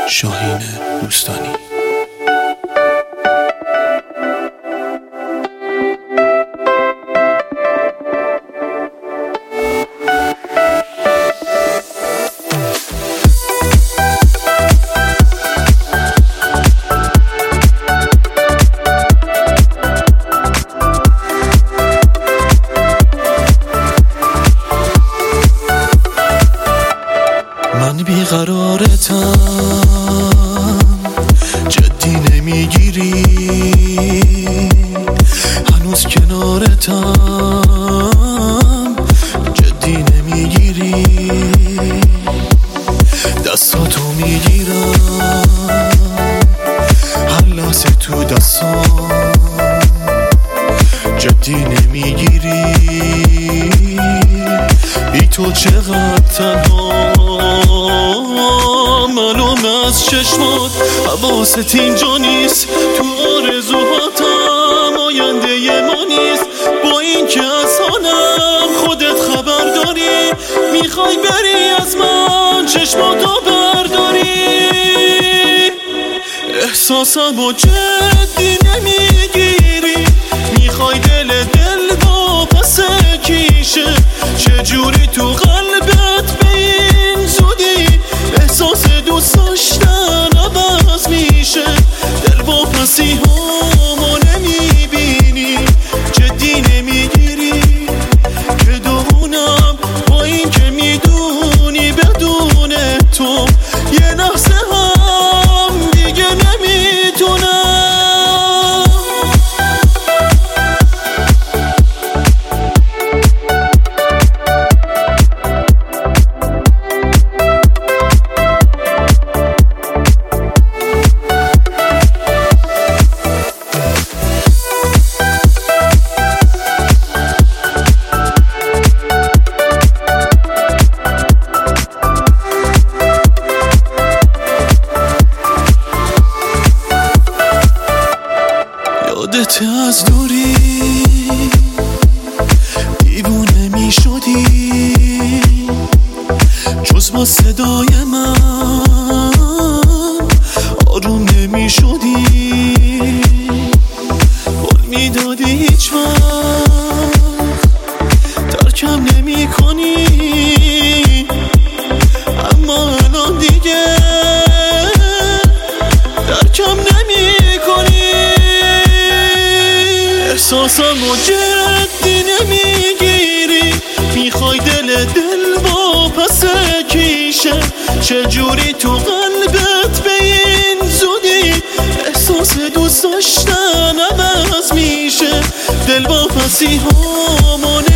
شاهین دوستانی. من بیقرارتم، جدی نمیگیری، هنوز کنارتم، جدی نمیگیری، دستاتو میگیرم، هر لحظه تو دستام، جدی نمیگیری، بی تو چقدر تنها، معلوم از چشمات حواست اینجا نیست، تو آرزوهاتم آینده ما نیست، با این که از حالم خودت خبر داری، میخوای بری از من چشماتو برداری، احساسمو جدی نمیگیری، میخوای دل واپس کیشه، چجوری تو قلبت به این زودی احساس دوست داشتن عوض میشه، دل واپسی همو نمیبینی، جدی نمیگیری، که دونم با این که میدونی بدون تو یه لحظه هم دیگه نمیتونم. یادت از دوری دیوونه می شدی، جز با صدای من آروم نمی شدی، بول می دادی هیچ وقت ترکم نمی کنی، اما الان دیگه ترکم نمی کنی، احساسمو جدی نمیگیری، میخوای دل واپس کیشه، چجوری تو قلبت به این زودی احساس دوست داشتن عوض میشه، دل واپسی همو